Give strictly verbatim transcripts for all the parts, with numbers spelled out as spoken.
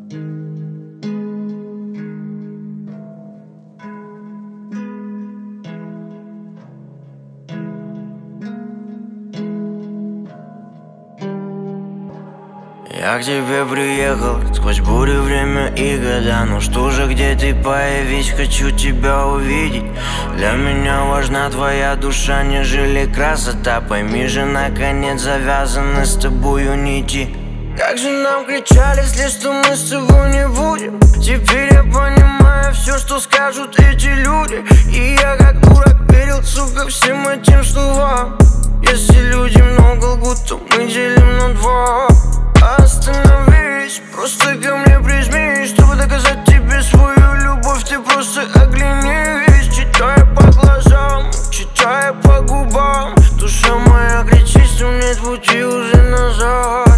Я к тебе приехал сквозь бури, время и года. Ну что же, где ты, появись, хочу тебя увидеть. Для меня важна твоя душа, нежели красота. Пойми же, наконец завязаны с тобою нити. Как же нам кричали вслед, что мы с тобой не будем. Теперь я понимаю все, что скажут эти люди. И я как дурак верил, сука, всем этим словам. Если люди много лгут, то мы делим на два. Остановись, просто ко мне прижмись, чтобы доказать тебе свою любовь. Ты просто оглянись, читая по глазам, читая по губам. Душа моя кричит, что нет пути уже назад.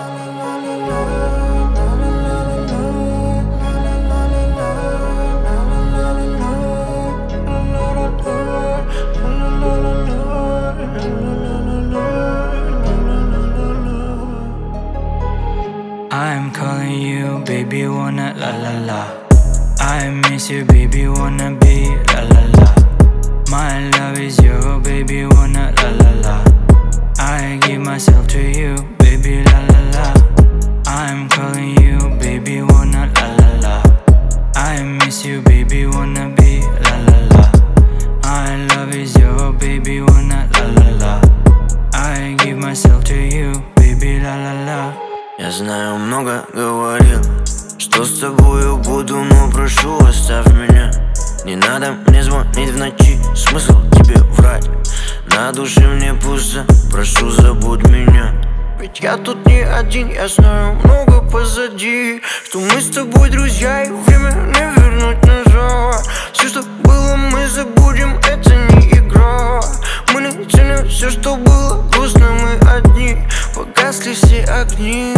I'm calling you, baby, wanna la la la. I miss you, baby, wanna be la la la. My love is your, baby, wanna la la la. I give myself to you, baby, la la la. I'm calling you, baby, wanna la la la. I miss you, baby, wanna be la la la. My love is your, baby, wanna la la la. I give myself to you, baby, la la la. Я знаю, много говорил, что с тобою буду, но прошу, оставь меня. Не надо мне звонить в ночи, смысл тебе врать. На душе мне пусто, прошу, забудь меня. Ведь я тут не один, я знаю, много позади. Что мы с тобой друзья, и время не вернуть назад. Все, что было, мы забудем, это не игра. Мы не ценим все, что было, грустно мы одни. Погасли все огни.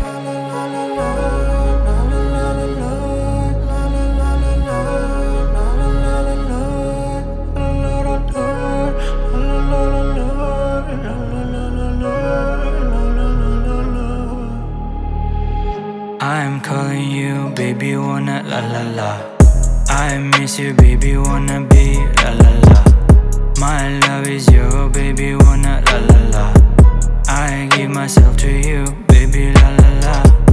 I'm calling you, baby, wanna la la la. I miss you, baby, wanna be la la la. My love is your, baby, wanna la la la. I give myself to you, baby, la la la.